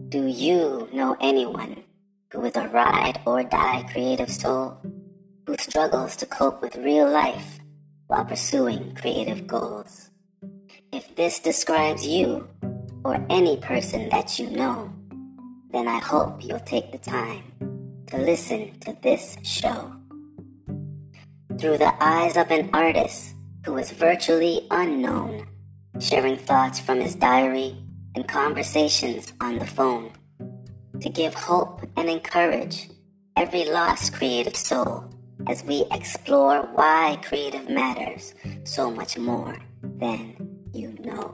Do you know anyone who is a ride or die creative soul who struggles to cope with real life while pursuing creative goals? If this describes you or any person that you know, then I hope you'll take the time to listen to this show. Through the eyes of an artist who is virtually unknown, sharing thoughts from his diary and conversations on the phone, to give hope and encourage every lost creative soul as we explore why creative matters so much more than you know.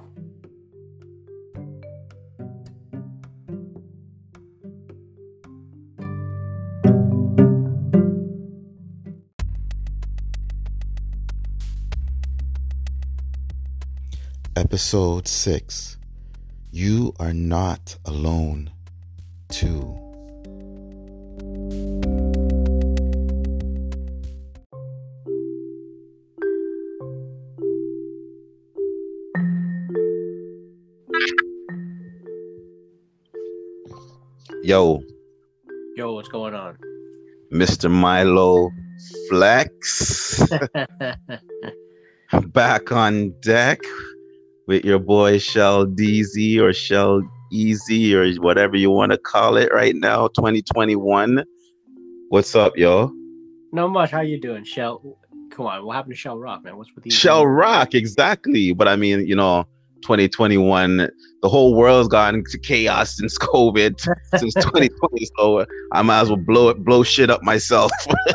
Episode 6. You are not alone. 2. Yo, what's going on? Mr. Milo Flex. Back on deck with your boy Shell DZ or Shell Easy or whatever you want to call it right now, 2021. What's up, yo? Not much. How you doing, Shell? Come on, what happened to Shell Rock, man? What's with these? Shell Rock, exactly. But I mean, 2021, the whole world's gone into chaos since COVID, since 2020. So I might as well blow shit up myself.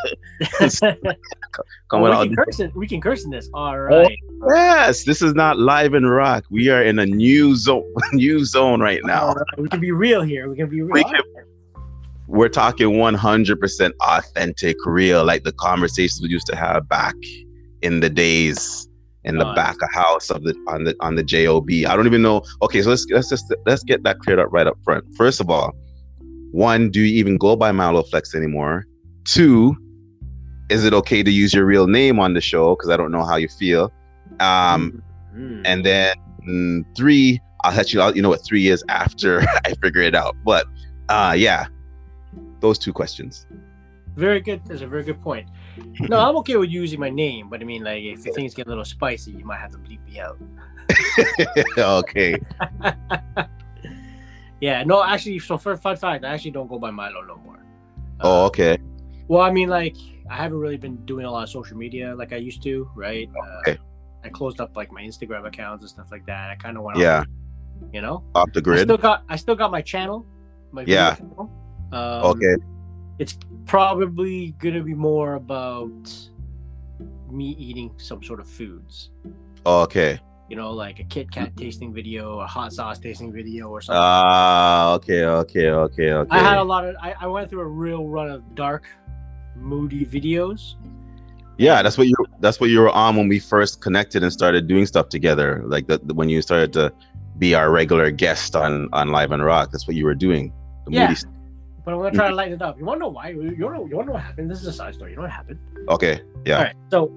We can curse in this. All right. Oh, yes, this is not live in rock. We are in a new zone right now. Right. We can be real here. We can be real. We're talking 100% authentic, real, like the conversations we used to have back in the days. In the back of house on the JOB. I don't even know. Okay, so let's get that cleared up right up front. First of all, 1, do you even go by Milo Flex anymore? 2, is it okay to use your real name on the show? Because I don't know how you feel. And then 3, I'll let you out. You know what 3 is after I figure it out. But yeah, those 2 questions. Very good. That's a very good point. No, I'm okay with using my name, but I mean, like, if things get a little spicy, you might have to bleep me out. Okay. Yeah. No, actually, so for fun fact, I actually don't go by Milo no more. Oh, okay. Well, I mean, like, I haven't really been doing a lot of social media like I used to, right? Okay. I closed up like my Instagram accounts and stuff like that. I kind of went off the grid. I still got my channel. My video channel. Okay. It's probably gonna be more about me eating some sort of foods. Okay. Like a Kit Kat tasting video, a hot sauce tasting video, or something. Okay. I had a lot of. I went through a real run of dark, moody videos. Yeah, that's what you were on when we first connected and started doing stuff together. Like when you started to be our regular guest on Live and Rock, that's what you were doing. Moody stuff. But I'm gonna try to lighten it up. You wanna know why? You wanna know what happened? This is a side story. You know what happened? Okay. Yeah. All right. So,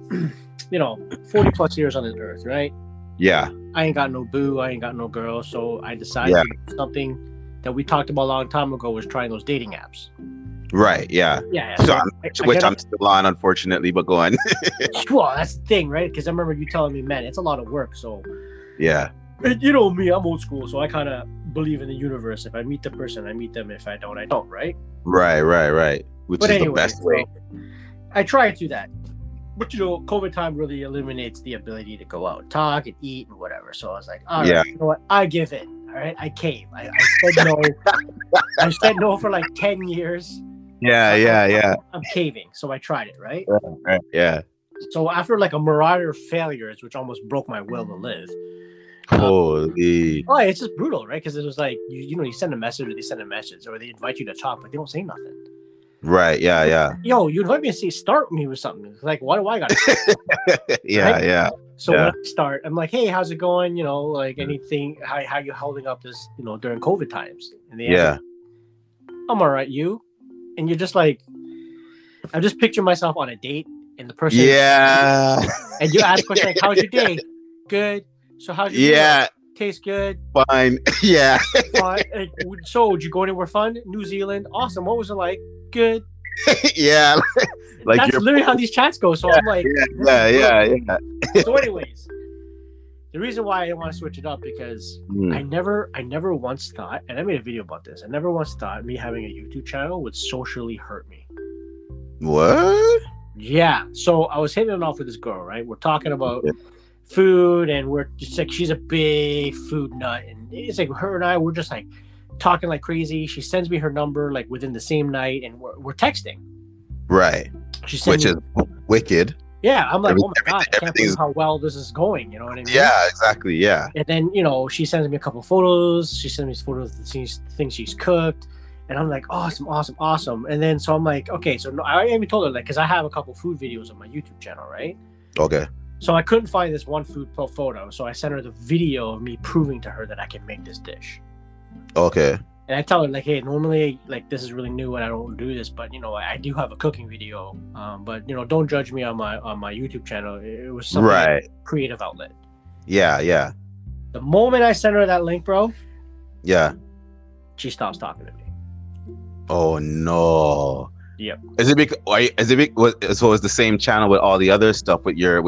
40 plus years on this earth, right? Yeah. I ain't got no boo. I ain't got no girl. So I decided to do something that we talked about a long time ago, was trying those dating apps. Right. Yeah. Yeah. So I'm still on, unfortunately. But go on. Well, that's the thing, right? Because I remember you telling me, man, it's a lot of work. So. Yeah. You know me, I'm old school, so I kind of believe in the universe. If I meet the person, I meet them. If I don't, I don't, right? Right. Which is the best way. I try to do that. But, COVID time really eliminates the ability to go out and talk and eat and whatever. So I was like, all right, you know what? I give in, all right? I cave. I said no. I said no for like 10 years. Yeah. I'm caving. So I tried it, right? Right. Yeah. So after like a myriad of failures, which almost broke my will to live, holy. It's just brutal, right? Because it was like you send a message, or they send a message, or they invite you to talk, but they don't say nothing. Right. Yeah. Yo, you invite me to start me with something. It's like, why do I gotta start? Yeah. So when I start, I'm like, hey, how's it going? Like anything, how you holding up this, during COVID times? And they answer, I'm all right, you. And you're just like, I'm just picturing myself on a date, and the person, and you ask questions like, how's your day? Good. So how's your day? tastes good. Fine. Yeah. Fine. So, would you go anywhere fun? New Zealand, awesome. What was it like? Good. Yeah. Like that's literally how these chats go. So I'm like, yeah. So, anyways, the reason why I didn't want to switch it up because I never once thought, and I made a video about this. I never once thought me having a YouTube channel would socially hurt me. What? Yeah. So I was hitting it off with this girl, right? We're talking about food, and we're just like, she's a big food nut, and it's like her and I, we're just like talking like crazy. She sends me her number like within the same night, and we're texting. Right. Which is wicked. Yeah, I'm like, oh my god, I can't believe how well this is going. You know what I mean? Yeah, exactly. Yeah. And then she sends me a couple photos. She sends me photos of the things she's cooked, and I'm like, awesome. And then so I'm like, okay, so no, I even told her like, because I have a couple food videos on my YouTube channel, right? Okay. So I couldn't find this one food photo, so I sent her the video of me proving to her that I can make this dish. Okay. And I tell her like, hey, normally like this is really new and I don't do this, but I do have a cooking video. But don't judge me on my YouTube channel. It was something like creative outlet. Yeah. The moment I sent her that link, bro. Yeah. She stops talking to me. Oh no. Yep. Is it big? So it's the same channel with all the other stuff with your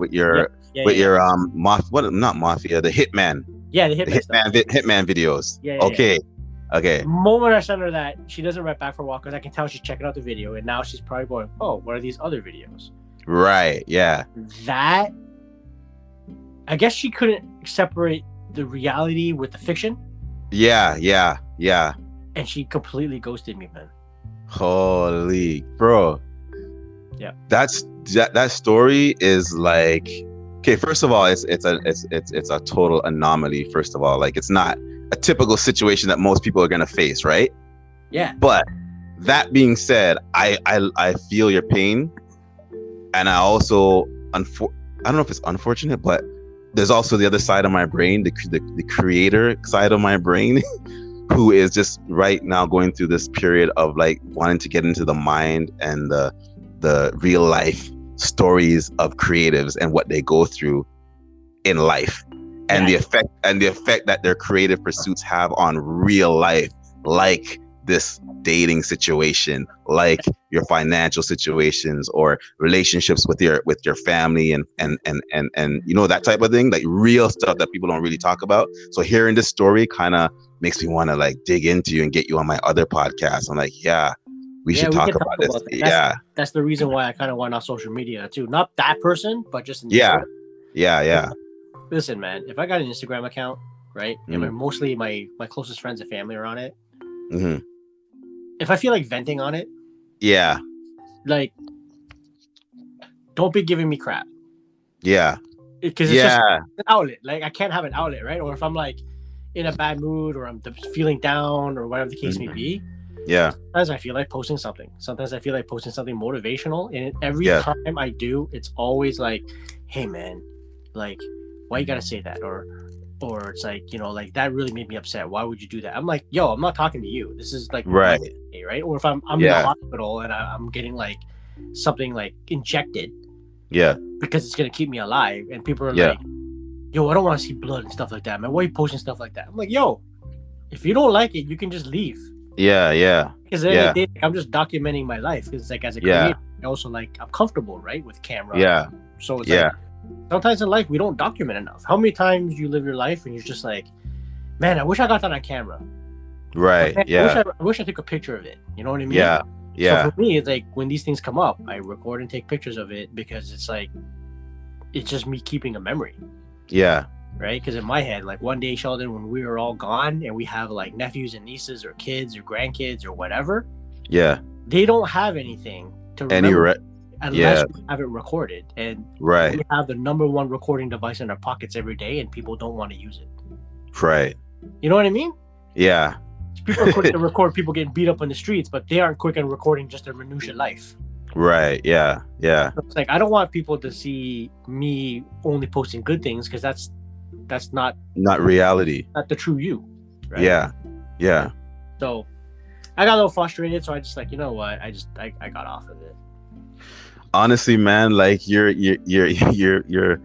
not mafia, the hitman. Yeah, the hitman videos. Yeah. Okay. Okay. The moment I send her that, she doesn't write back for a while because I can tell she's checking out the video, and now she's probably going, "Oh, what are these other videos?" Right. Yeah. That, I guess she couldn't separate the reality with the fiction. Yeah. And she completely ghosted me, man. Holy bro. Yeah. That story is like, okay. First of all, it's a total anomaly. First of all, like it's not a typical situation that most people are gonna face, right? Yeah. But that being said, I feel your pain, and I also I don't know if it's unfortunate, but there's also the other side of my brain, the creator side of my brain, who is just right now going through this period of like wanting to get into the mind and the real life stories of creatives and what they go through in life. And the effect that their creative pursuits have on real life, like this dating situation, like your financial situations or relationships with your family and that type of thing, like real stuff that people don't really talk about. So hearing this story kind of makes me want to like dig into you and get you on my other podcast. I'm like, we should talk about this. That's the reason why I kind of went off social media too. Not that person, but just in yeah. Listen, man, if I got an Instagram account, right, and mostly my closest friends and family are on it, if I feel like venting on it, like, don't be giving me crap. Yeah. Because it's just an outlet. Like, I can't have an outlet, right? Or if I'm like in a bad mood or I'm feeling down or whatever the case may be. Yeah. Sometimes I feel like posting something. Sometimes I feel like posting something motivational. And every time I do, it's always like, hey, man, like, why you gotta say that? Or it's like, like that really made me upset. Why would you do that? I'm like, yo, I'm not talking to you. This is like right. Or if I'm in the hospital and I'm getting like something like injected. Yeah. Because it's gonna keep me alive. And people are like, yo, I don't want to see blood and stuff like that, man. Why are you posting stuff like that? I'm like, yo, if you don't like it, you can just leave. Yeah. Because I'm just documenting my life. Because like as a creator, I also like I'm comfortable, right, with camera. Yeah. So it's like sometimes in life we don't document enough. How many times you live your life and you're just like, man, I wish I got that on camera. Right. Man, I wish I took a picture of it. You know what I mean? Yeah. So for me, it's like when these things come up, I record and take pictures of it because it's like it's just me keeping a memory. Yeah. Right? Because in my head, like one day, Sheldon, when we are all gone and we have like nephews and nieces or kids or grandkids or whatever, they don't have anything to remember unless we have it recorded. And we have the number one recording device in our pockets every day, and people don't want to use it. Right. You know what I mean? Yeah. People are quick to record people getting beat up on the streets, but they aren't quick on recording just their minutiae life. Right. Yeah. So it's like I don't want people to see me only posting good things because that's not reality. Not the true you. Right? Yeah. So I got a little frustrated, so I just like, you know what? I got off of it. Honestly, man, like your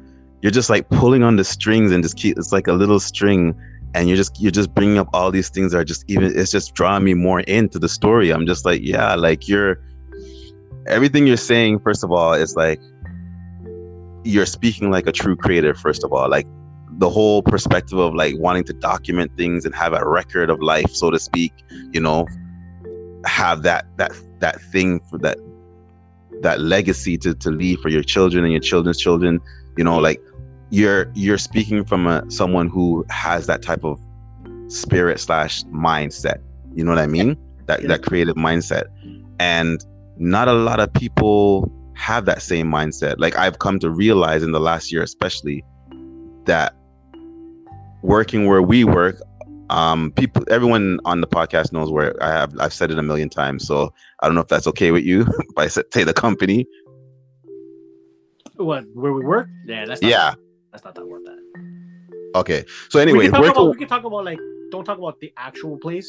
you're just like pulling on the strings and just keep, it's like a little string, and you're just bringing up all these things that are just even, it's just drawing me more into the story. I'm just like, yeah, like everything you're saying, first of all, is like, you're speaking like a true creative, first of all. Like the whole perspective of like wanting to document things and have a record of life, so to speak, you know, have that thing for that legacy to leave for your children and your children's children, you know, like you're speaking from someone who has that type of spirit / mindset, you know what I mean? That creative mindset. And not a lot of people have that same mindset. Like I've come to realize in the last year especially that working where we work, everyone on the podcast knows where I've said it a million times, so I don't know if that's okay with you if I say the company. What, where we work? Yeah, that's not that worth that. Okay, so anyway, we can talk about like, don't talk about the actual place.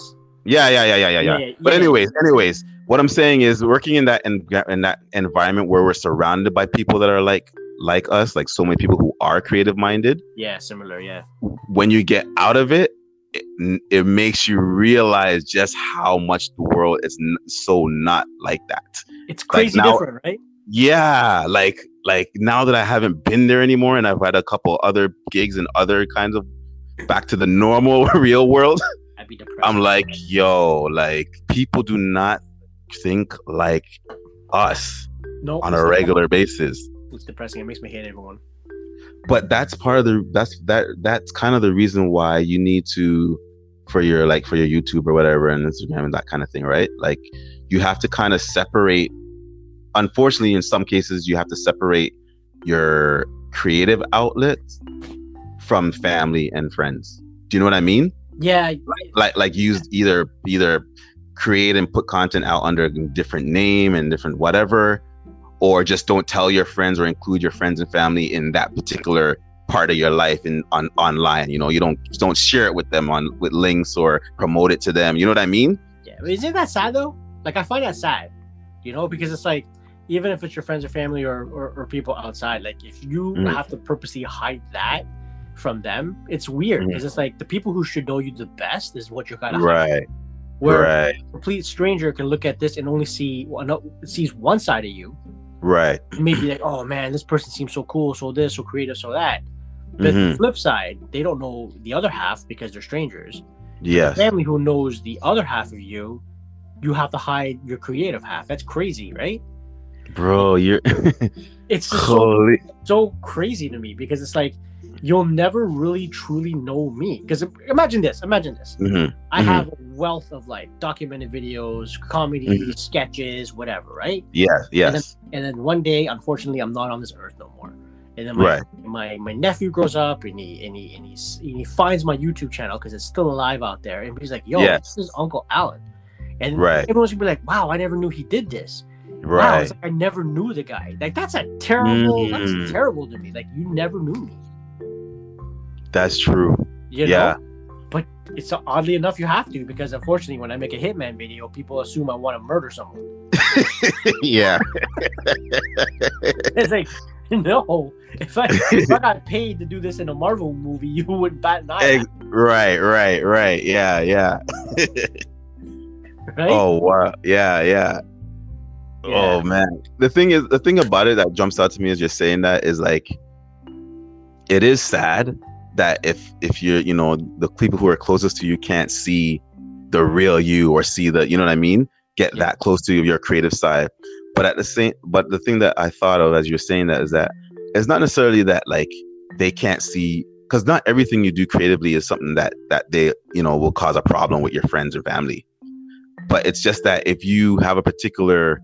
Yeah. But anyways, what I'm saying is, working in that environment where we're surrounded by people that are like us, like so many people who are creative minded. Yeah, similar. Yeah. When you get out of it, it makes you realize just how much the world is so not like that. It's crazy different, right? Yeah, like now that I haven't been there anymore, and I've had a couple other gigs and other kinds of back to the normal real world, I'd be depressed. I'm like, yo, like people do not think like us on a regular basis. It's depressing. It makes me hate everyone. But that's part of that's kind of the reason why you need to, for your YouTube or whatever and Instagram and that kind of thing, right? Like you have to kind of separate. Unfortunately, in some cases, you have to separate your creative outlet from family and friends. Do you know what I mean? Yeah. Like use either create and put content out under a different name and different whatever, or just don't tell your friends or include your friends and family in that particular part of your life online. You know, you don't share it with them with links or promote it to them. You know what I mean? Yeah. Isn't that sad though? Like I find that sad, you know, because it's like, even if it's your friends or family or people outside, like if you have to purposely hide that from them, it's weird because it's like the people who should know you the best is what you're kind of hiding. Where a complete stranger can look at this and only sees one side of you. Right. Maybe like, oh man, this person seems so cool, so this, so creative, so that. But the flip side, they don't know the other half because they're strangers. Yeah. The family who knows the other half of you, you have to hide your creative half. That's crazy, right? Bro, it's just so crazy to me because it's like you'll never really truly know me. Because imagine this. I have a wealth of like documented videos, comedy, sketches, whatever, right? Yes. And then one day, unfortunately, I'm not on this earth no more. And then my nephew grows up and he finds my YouTube channel because it's still alive out there, and he's like, "Yo, this is Uncle Alan," and everyone's gonna be like, "Wow, I never knew he did this." Wow, it's like I never knew the guy. Like that's terrible to me. Like you never knew me. That's true. You know? But it's oddly enough you have to, because unfortunately when I make a Hitman video, people assume I want to murder someone. Yeah. It's like, no. If I got paid to do this in a Marvel movie, you wouldn't bat an eye. Right. Yeah. Right? Oh wow. Yeah. Oh man, the thing about it that jumps out to me as you're saying that is like, it is sad that if you're, you know, the people who are closest to you can't see the real you or see the, you know what I mean, get that close to your creative side. But the thing that I thought of as you're saying that is that it's not necessarily that like they can't see, because not everything you do creatively is something that they, you know, will cause a problem with your friends or family. But it's just that if you have a particular,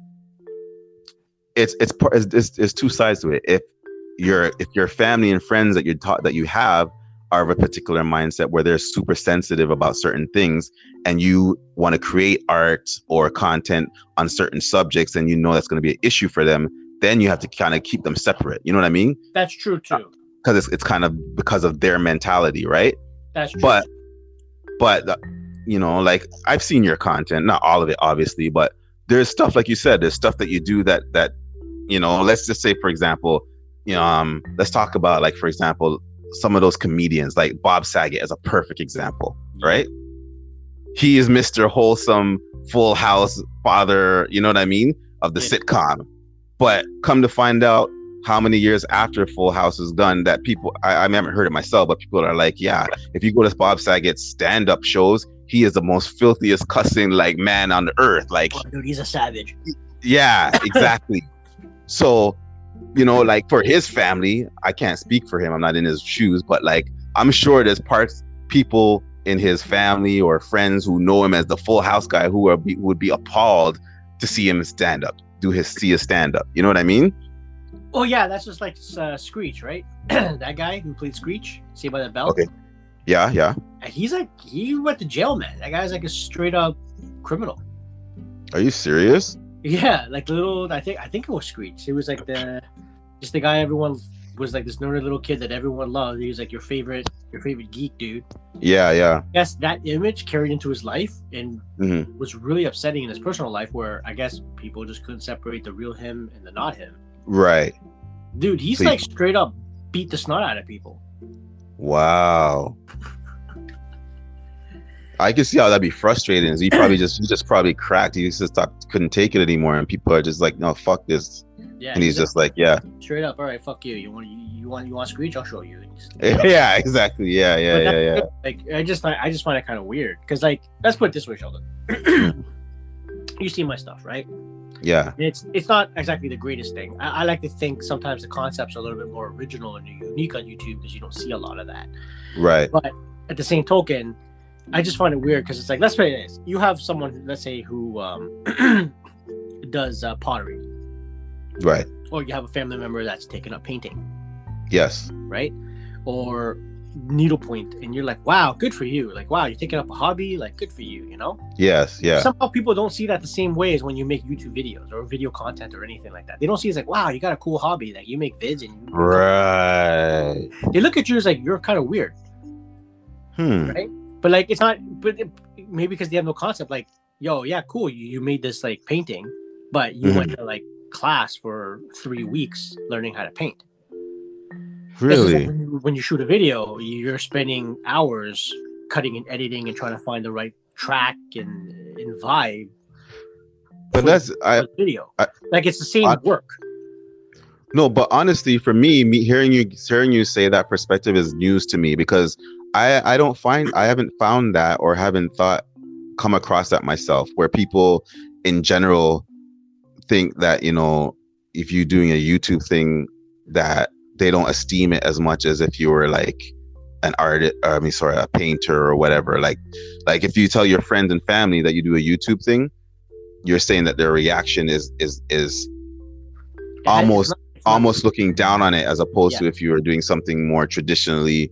it's two sides to it. If your family and friends that you have are of a particular mindset where they're super sensitive about certain things, and you want to create art or content on certain subjects, and you know that's going to be an issue for them, then you have to kind of keep them separate. You know what I mean? That's true too. Because it's kind of because of their mentality, right? That's true. But you know, like I've seen your content, not all of it, obviously, but there's stuff, like you said, there's stuff that you do that you know, let's just say, for example, let's talk about, like, for example, some of those comedians, like Bob Saget as a perfect example, right? He is Mr. Wholesome, Full House father, you know what I mean, of the sitcom. But come to find out, how many years after Full House is done, that people, I haven't heard it myself, but people are like, yeah, if you go to Bob Saget's stand-up shows, he is the most filthiest cussing like man on the earth. Like, oh, dude, he's a savage. Yeah, exactly. So, like, for his family, I can't speak for him, I'm not in his shoes, but like, I'm sure there's people in his family or friends who know him as the Full House guy who would be appalled to see him stand up, see his stand up. You know what I mean? Oh yeah, that's just like Screech, right? That guy who played Screech, see by the belt. Okay. Yeah. He went to jail, man. That guy's like a straight up criminal. Are you serious? Yeah, like I think it was Screech. He was like the guy everyone was like, this nerdy little kid that everyone loved. He was like your favorite geek dude. Yeah. Yes, that image carried into his life and was really upsetting in his personal life, where I guess people just couldn't separate the real him and the not him. Right. Dude, he's like straight up beat the snot out of people. Wow. I can see how that'd be frustrating. He just probably cracked. He just couldn't take it anymore, and people are just like, no, fuck this. Yeah, and he's just like, yeah, straight up, all right, fuck you. You want Screech? I'll show you. Yeah, exactly. Yeah. Like, I just find it kind of weird, because, like, let's put it this way, Sheldon. You see my stuff, right? Yeah. It's not exactly the greatest thing. I like to think sometimes the concepts are a little bit more original and unique on YouTube, because you don't see a lot of that. Right. But at the same token, I just find it weird, because it's like, let's say this: you have someone, let's say, who does pottery, right? Or you have a family member that's taken up painting, yes, right? Or needlepoint, and you're like, wow, good for you. Like, wow, you're taking up a hobby, like, good for you, Yes, yeah. Somehow people don't see that the same way as when you make YouTube videos or video content or anything like that. They don't see it as like, wow, you got a cool hobby, like you make vids, and right. They look at you as like, you're kind of weird, right? But like, it's not. But maybe because they have no concept. Like, yo, yeah, cool. You made this like painting, but you went to like class for 3 weeks learning how to paint. Really? Like when you shoot a video, you're spending hours cutting and editing and trying to find the right track and vibe. But video. Like, it's the same work. No, but honestly, for me, hearing you say that perspective is news to me, because I haven't found that, or haven't come across that myself, where people in general think that, if you're doing a YouTube thing, that they don't esteem it as much as if you were like an artist, a painter or whatever. Like if you tell your friends and family that you do a YouTube thing, you're saying that their reaction is almost looking down on it, as opposed to if you were doing something more traditionally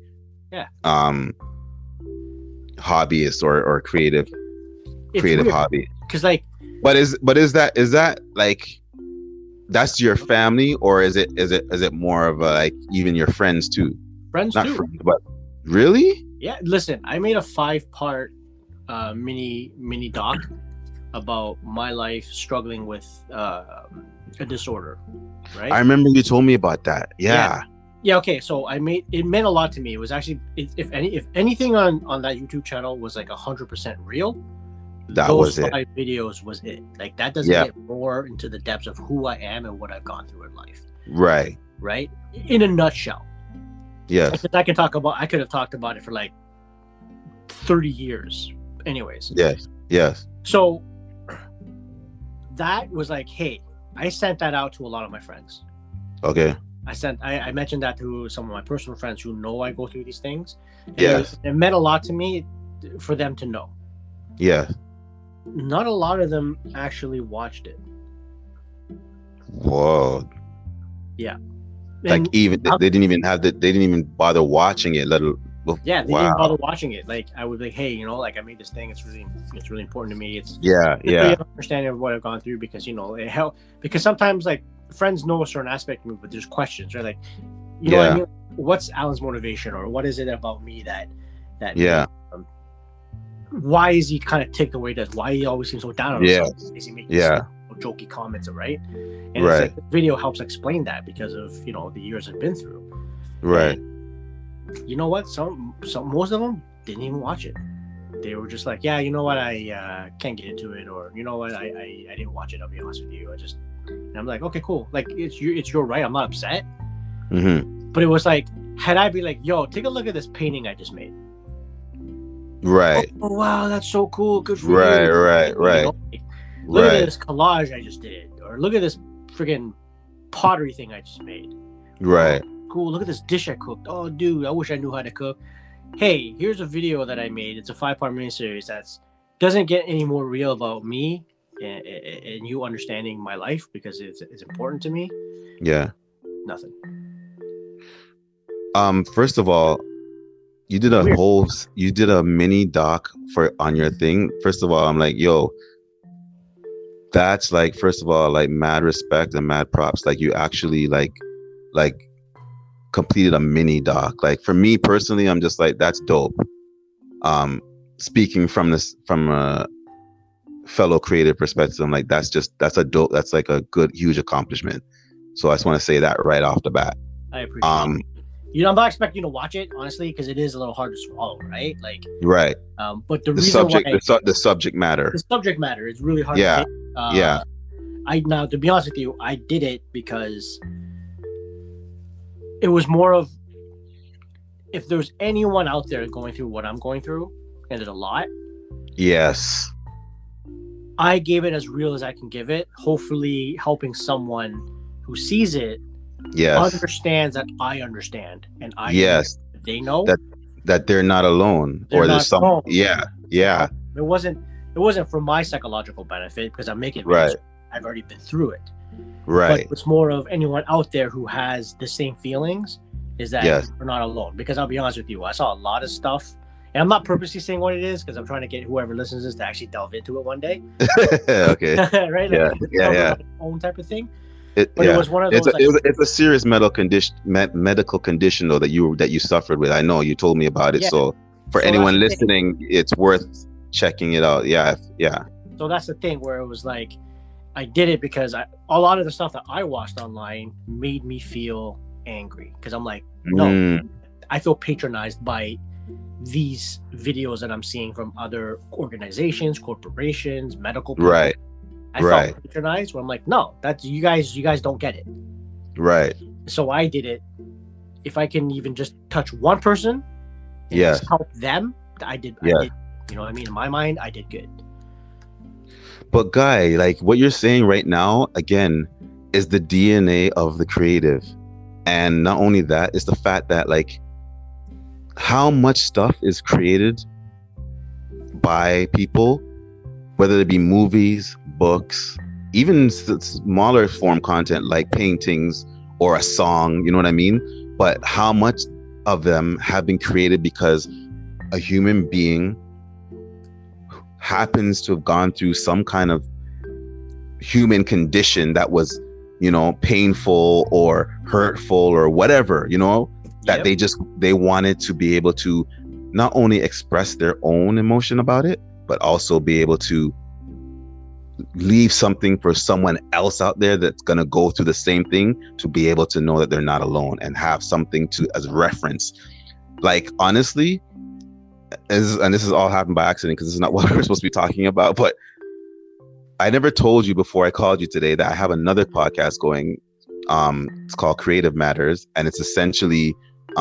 hobbyist or creative hobby. Because like, but is that like, that's your family, or is it more of a, like, even your friends too? Friends Not too. Friends, but really? Yeah. Listen, I made a 5-part mini doc about my life struggling with a disorder. Right. I remember you told me about that. Yeah. Yeah, okay, so it meant a lot to me. It was actually, if anything on that YouTube channel was like 100% real, those 5 videos was it. Like, that doesn't get more into the depths of who I am and what I've gone through in life. Right. In a nutshell. Yes. I could have talked about it for like 30 years. Anyways. Yes. So that was like, hey, I sent that out to a lot of my friends. Okay. I mentioned that to some of my personal friends who know I go through these things. Yes. It meant a lot to me for them to know. Yeah. Not a lot of them actually watched it. Whoa. Yeah. Like, even they didn't even bother watching it. Yeah, they didn't bother watching it. Like, I would be like, hey, like, I made this thing. It's really important to me. It's understanding of what I've gone through, because it helped. Because sometimes, like, friends know a certain aspect of me, but there's questions, right? Like, you know what I mean? What's Alan's motivation, or what is it about me that why is he kind of ticked the way he does? Why he always seems so down on himself? Is he making jokey comments, right? And it's Right. like the video helps explain that because of the years I've been through. Right. And you know what? Some most of them didn't even watch it. They were just like, yeah, you know what, I can't get into it, or you know what, I didn't watch it. I'll be honest with you. And I'm like, okay, cool. Like it's your right. I'm not upset. Mm-hmm. But it was like, had I be like, yo, take a look at this painting I just made. Right. Oh wow, that's so cool. Good for you. Right. Like, look at this collage I just did, or look at this friggin' pottery thing I just made. Right. Oh, cool. Look at this dish I cooked. Oh, dude, I wish I knew how to cook. Hey, here's a video that I made. It's a 5-part miniseries that's doesn't get any more real about me and you understanding my life because it's important to me. Yeah. Nothing. First of all, you did a mini doc on your thing. First of all, I'm like, yo, that's like, first of all, like mad respect and mad props. Like you actually like completed a mini doc. Like for me personally, I'm just like, that's dope. Speaking from a fellow creative perspective, I'm like, that's like a good, huge accomplishment. So I just want to say that right off the bat. I appreciate it. I'm not expecting you to watch it, honestly, because it is a little hard to swallow, right? Like, right. But the subject matter. The subject matter is really hard to take. Now, to be honest with you, I did it because it was more of, if there's anyone out there going through what I'm going through, and there's a lot. Yes. I gave it as real as I can give it, hopefully helping someone who sees it understands that I understand, and they know that they're not alone, or there's some alone. Yeah. It wasn't for my psychological benefit because I'm making right. I've already been through it. Right. But it's more of anyone out there who has the same feelings is that we're not alone. Because I'll be honest with you, I saw a lot of stuff, and I'm not purposely saying what it is because I'm trying to get whoever listens to this to actually delve into it one day. Okay. Right? Like, yeah. Own type of thing. It was one of those. It's a serious medical condition though that you suffered with. I know you told me about it. Yeah. So for anyone listening, it's worth checking it out. Yeah. So that's the thing where it was like, I did it because a lot of the stuff that I watched online made me feel angry because I'm like, no, I feel patronized by these videos that I'm seeing from other organizations, corporations, medical people. Right. I felt patronized where I'm like, no, that's you guys don't get it. Right. So I did it. If I can even just touch one person and just help them, I did. You know what I mean? In my mind, I did good. But Guy, like what you're saying right now, again, is the DNA of the creative. And not only that, it's the fact that like how much stuff is created by people, whether it be movies, books, even smaller form content like paintings or a song, you know what I mean? But how much of them have been created because a human being happens to have gone through some kind of human condition that was, painful or hurtful or whatever, that they wanted to be able to not only express their own emotion about it, but also be able to leave something for someone else out there that's going to go through the same thing to be able to know that they're not alone and have something to as reference. Like, honestly, and this has all happened by accident because this is not what we're supposed to be talking about, but I never told you before I called you today that I have another podcast going. It's called Creative Matters, and it's essentially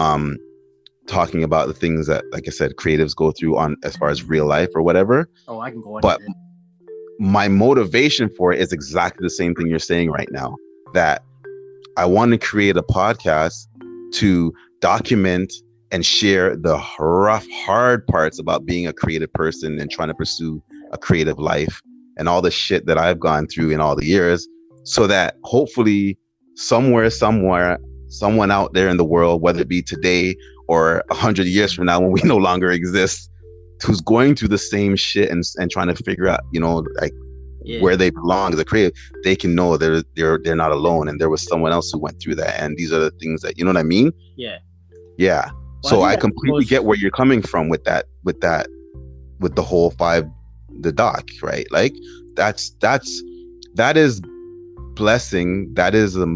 talking about the things that, like I said, creatives go through on as far as real life or whatever. Oh, I can go on. But my motivation for it is exactly the same thing you're saying right now, that I want to create a podcast to document and share the rough, hard parts about being a creative person and trying to pursue a creative life and all the shit that I've gone through in all the years, so that hopefully somewhere, someone out there in the world, whether it be today or 100 years from now when we no longer exist, who's going through the same shit and trying to figure out, where they belong as a creative, they can know they're not alone, and there was someone else who went through that, and these are the things that, you know what I mean? Yeah. Well, so I completely get where you're coming from with the whole the doc, right? Like that's that is blessing. That is a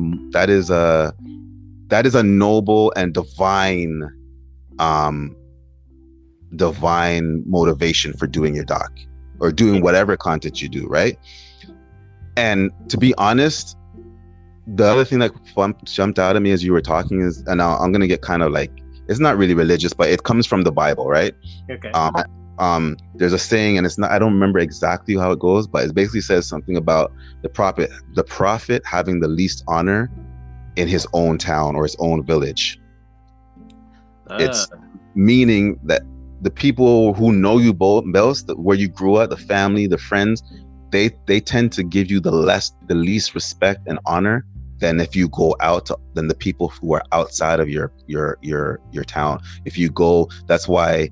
noble and divine motivation for doing your doc or doing whatever content you do, right? And to be honest, the other thing that jumped out at me as you were talking is, and now I'm gonna get kind of like, it's not really religious, but it comes from the Bible, right? Okay. There's a saying, and it's not, I don't remember exactly how it goes, but it basically says something about the prophet having the least honor in his own town or his own village. It's meaning that the people who know you both, where you grew up, the family, the friends, they tend to give you the least respect and honor than if you go out than the people who are outside of your town. If you go, that's why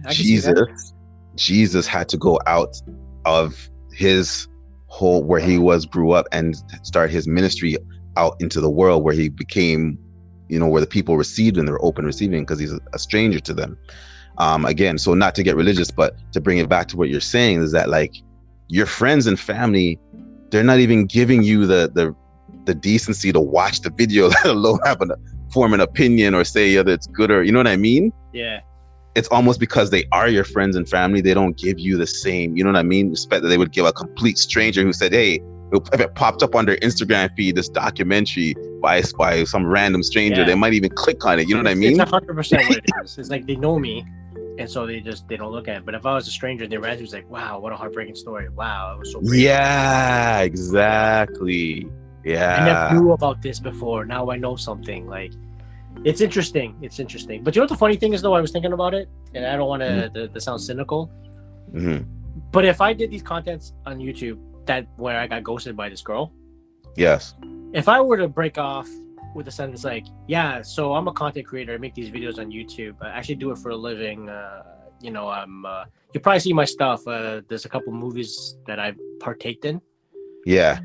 Jesus had to go out of his where he grew up and start his ministry out into the world, where he became, where the people received and they're open receiving, because he's a stranger to them. Again, so not to get religious, but to bring it back to what you're saying is that, like, your friends and family, they're not even giving you the decency to watch the video, let alone form an opinion or say whether it's good, or, you know what I mean? Yeah. It's almost because they are your friends and family, they don't give you the same, you know what I mean, respect that they would give a complete stranger who said, hey, if it popped up on their Instagram feed, this documentary by some random stranger, they might even click on it, you know what I mean? It's 100% what it is. It's like they know me, and so they don't look at it. But if I was a stranger and they read it, it was like, wow, what a heartbreaking story. Wow, it was so great. Yeah, exactly. Yeah. I never knew about this before. Now I know something. Like, it's interesting. But you know what the funny thing is, though? I was thinking about it, and I don't want to sound cynical. Mm-hmm. But if I did these contents on YouTube where I got ghosted by this girl, yes. If I were to break off with a sentence like, yeah, so I'm a content creator, I make these videos on YouTube, I actually do it for a living, you probably see my stuff, there's a couple movies that I've partaked in. Yeah.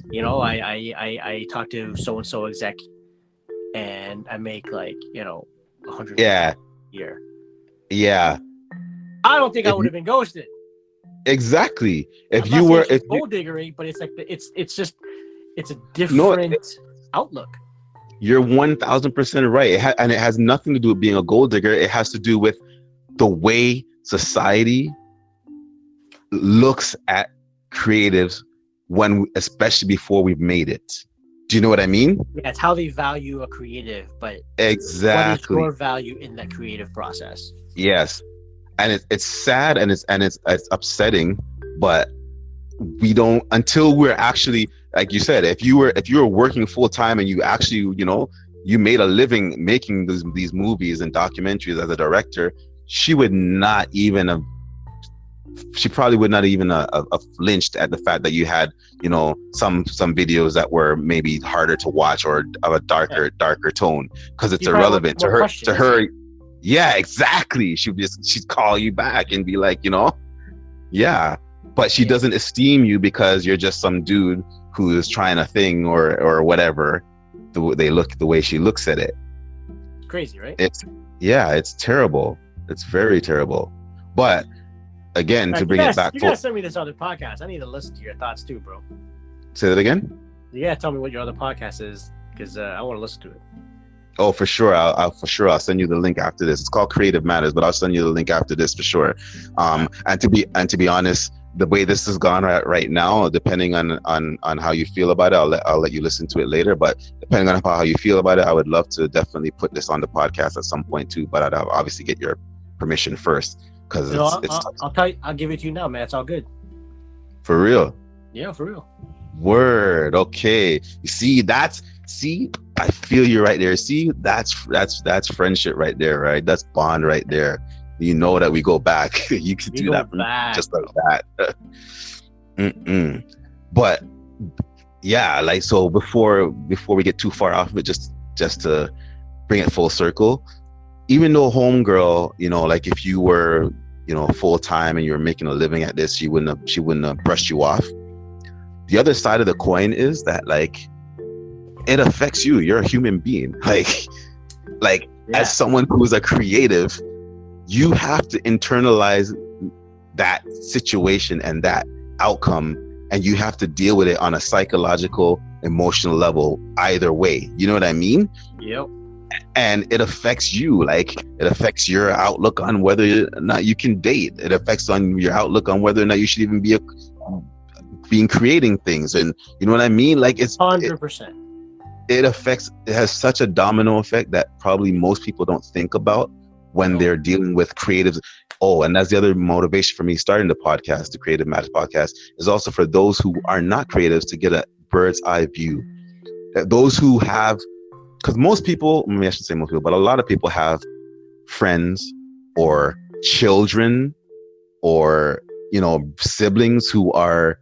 I talk to so-and-so exec, and I make like, 100 a year. Yeah. I don't think I would have been ghosted. Exactly. If I'm you were, it's gold diggery, but it's like it's a different outlook. You're 1,000% right. And it has nothing to do with being a gold digger. It has to do with the way society looks at creatives especially before we've made it. Do you know what I mean? Yeah, it's how they value a creative, but exactly, what is your value in that creative process? Yes. And it's sad and it's upsetting, but we don't, until we're actually, like you said, if you were working full time and you actually, you made a living making these movies and documentaries as a director, she probably would not even have flinched at the fact that you had, some videos that were maybe harder to watch or of a darker tone, because it's irrelevant to her. To her, yeah, exactly. She'd call you back and be like, yeah, but she doesn't esteem you because you're just some dude who is trying a thing or whatever. The way she looks at it. It's crazy, right? It's terrible. It's very terrible. But again, to bring it back, you gotta send me this other podcast. I need to listen to your thoughts too, bro. Say that again. You gotta tell me what your other podcast is, because I want to listen to it. Oh, for sure. I'll send you the link after this. It's called Creative Matters, but I'll send you the link after this for sure. And to be honest, the way this has gone right now, depending on how you feel about it, I'll let you listen to it later. But depending on how you feel about it, I would love to definitely put this on the podcast at some point too. But I'd obviously get your permission first, because I'll give it to you now, man. It's all good. For real. Yeah, for real. Word. Okay. I feel you right there. See, that's friendship right there, right? That's bond right there. You know that we go back. You can do that just like that. But yeah, like, so before we get too far off of it, just to bring it full circle, even though homegirl, like if you were, full time and you were making a living at this, she wouldn't have brushed you off. The other side of the coin is that, like, it affects you. You're a human being. Like as someone who's a creative, you have to internalize that situation and that outcome and you have to deal with it on a psychological, emotional level either way. You know what I mean? Yep. And it affects you. Like, it affects your outlook on whether or not you can date. It affects on your outlook on whether or not you should even be creating things. And you know what I mean? Like, it's 100%. It has such a domino effect that probably most people don't think about when they're dealing with creatives. Oh, and that's the other motivation for me starting the podcast, the Creative Matters podcast, is also for those who are not creatives to get a bird's eye view. Those who have, because most people, maybe I shouldn't say most people, but a lot of people have friends or children or, siblings who are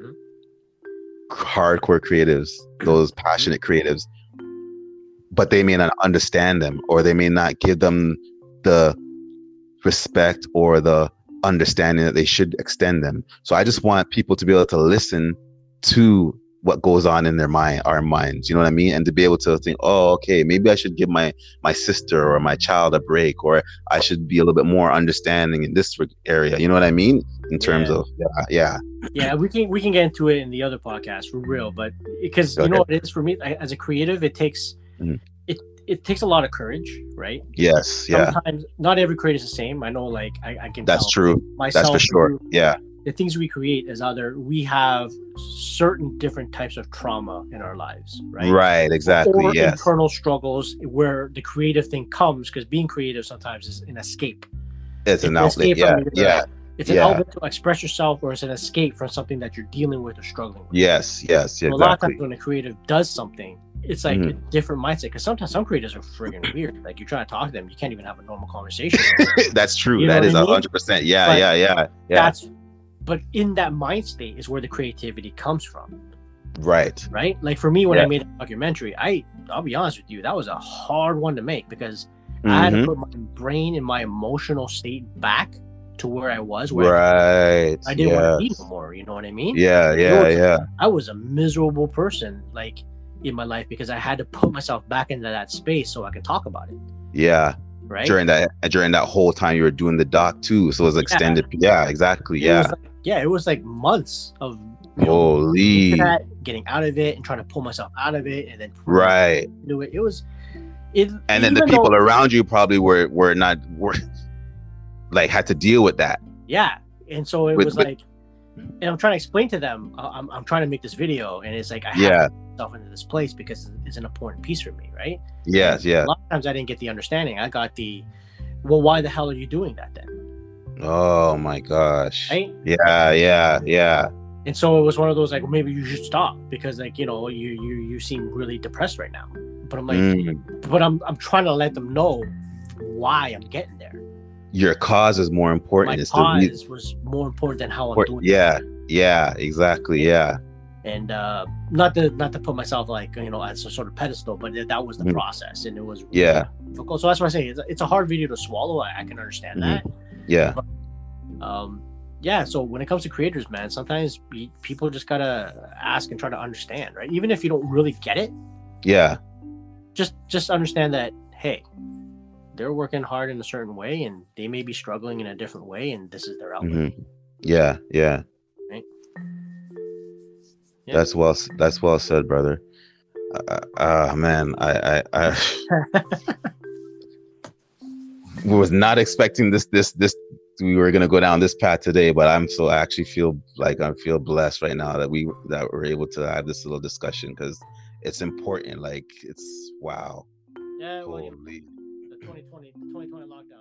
hardcore creatives, those passionate creatives, but they may not understand them, or they may not give them the respect or the understanding that they should extend them. So I just want people to be able to listen to what goes on in our minds, you know what I mean? And to be able to think, oh, okay, maybe I should give my sister or my child a break, or I should be a little bit more understanding in this area. You know what I mean? In terms of, yeah, we can get into it in the other podcast for real, but because you know what it is for me as a creative, it takes it takes a lot of courage, right? Yes, yeah. Sometimes not every creator is the same. I know, like I can. That's tell true. Myself, that's for sure. Yeah. The things we create is we have certain different types of trauma in our lives, right? Right, exactly. Or yes. internal struggles where the creative thing comes, because being creative sometimes is an escape. It's an outlet. Yeah. It's an outlet to express yourself, or it's an escape from something that you're dealing with or struggling with. Yes, exactly. A lot of times when a creative does something, it's like a different mindset, because sometimes some creators are friggin' weird. Like, you're trying to talk to them, you can't even have a normal conversation. That's true. That is 100%. Yeah. But in that mind state is where the creativity comes from. Right. Like for me, when I made a documentary, I'll be honest with you, that was a hard one to make, because I had to put my brain and my emotional state back to where I was. I didn't want to be no more. You know what I mean? Yeah. I was a miserable person, like, in my life, because I had to put myself back into that space so I could talk about it. Yeah. Right. During that whole time you were doing the doc too, so it was extended. Yeah, exactly. It was like months of getting out of it and trying to pull myself out of it, and then do it. It was and then the people around you probably were like had to deal with that. Yeah, and so it was like, and I'm trying to explain to them, I'm trying to make this video, and it's like I have to put myself into this place because it's an important piece for me, right? Yes. A lot of times I didn't get the understanding. I got well, why the hell are you doing that then? Oh my gosh. Right? Yeah. And so it was one of those, like, well, maybe you should stop because, like, you seem really depressed right now. But I'm like, but I'm trying to let them know why I'm getting there. Your cause is more important. My cause was more important than how I'm doing it. Yeah, exactly. Yeah. And not to put myself, like, as a sort of pedestal, but that was the process, and it was really difficult. So that's why I say it's a hard video to swallow. I can understand that. Yeah. But, so when it comes to creators, man, sometimes people just gotta ask and try to understand, right? Even if you don't really get it. Yeah. Just understand that, hey, they're working hard in a certain way, and they may be struggling in a different way, and this is their outlet. Yeah. Right? Yeah. That's well said, brother. Man, I was not expecting this. We were gonna go down this path today, but I actually feel blessed right now that we're able to have this little discussion, because it's important. Like, it's wow. Yeah. Well, the 2020 lockdown.